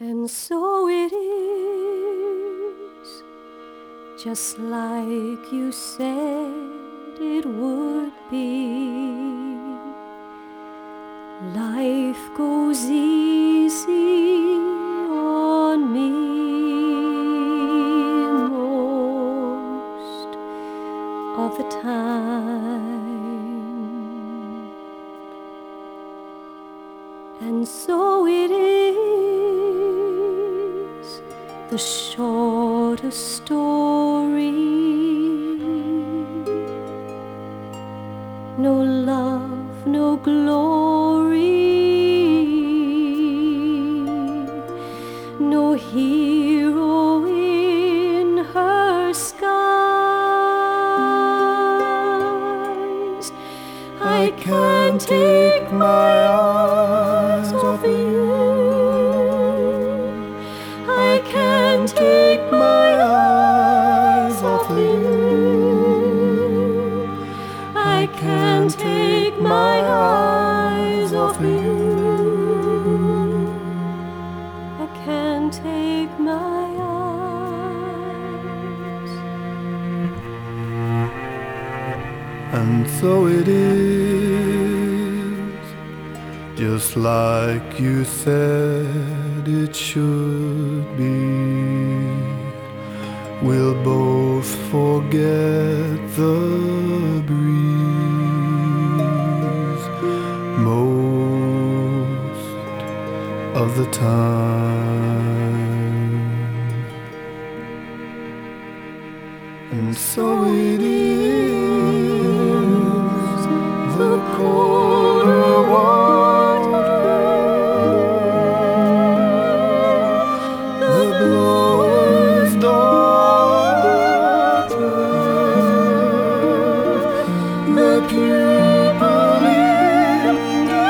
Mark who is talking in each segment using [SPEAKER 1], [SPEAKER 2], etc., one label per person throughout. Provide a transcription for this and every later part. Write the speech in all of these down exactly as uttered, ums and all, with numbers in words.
[SPEAKER 1] And so it is, just like you said it would be. Life goes easy on me most of the time. And so it is, the shortest story. No love, no glory, no hero in her skies. I can't take my eyes off you. I can't take my eyes off you. I can't take my eyes off you. I can't take my eyes.
[SPEAKER 2] And so it is, just like you said it should be. We'll both forget the breeze most of the time. And so it is, the colder water, the blower's daughter, the pupil in the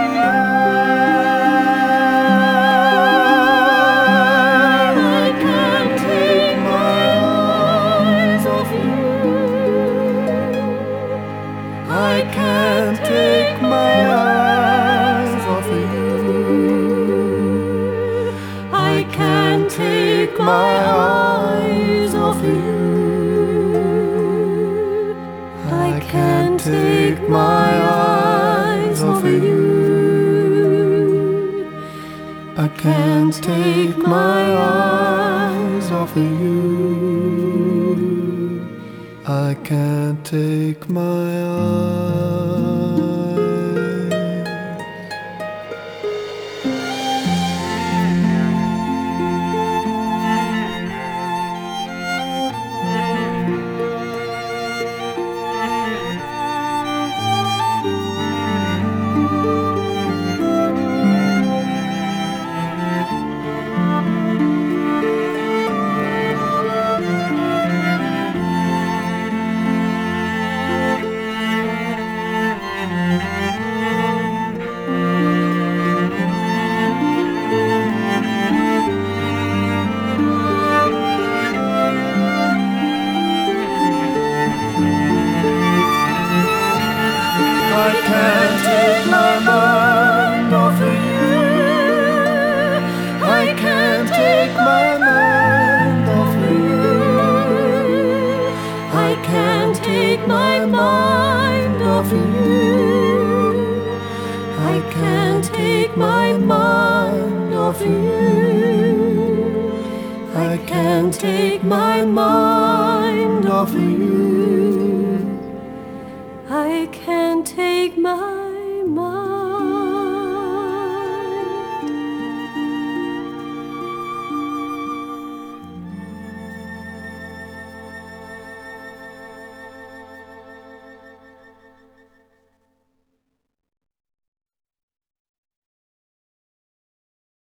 [SPEAKER 2] eye. I can't take my eyes off you. I can't take my eyes off you. I can't take my eyes off you. I can't take my eyes off you. I can't take my eyes off you. I can't take my eyes. I can't take my mind off of you. I can't take my mind off of you. I can't take my mind off of you. I can't take my mind off of you. I can't take my mind off of you.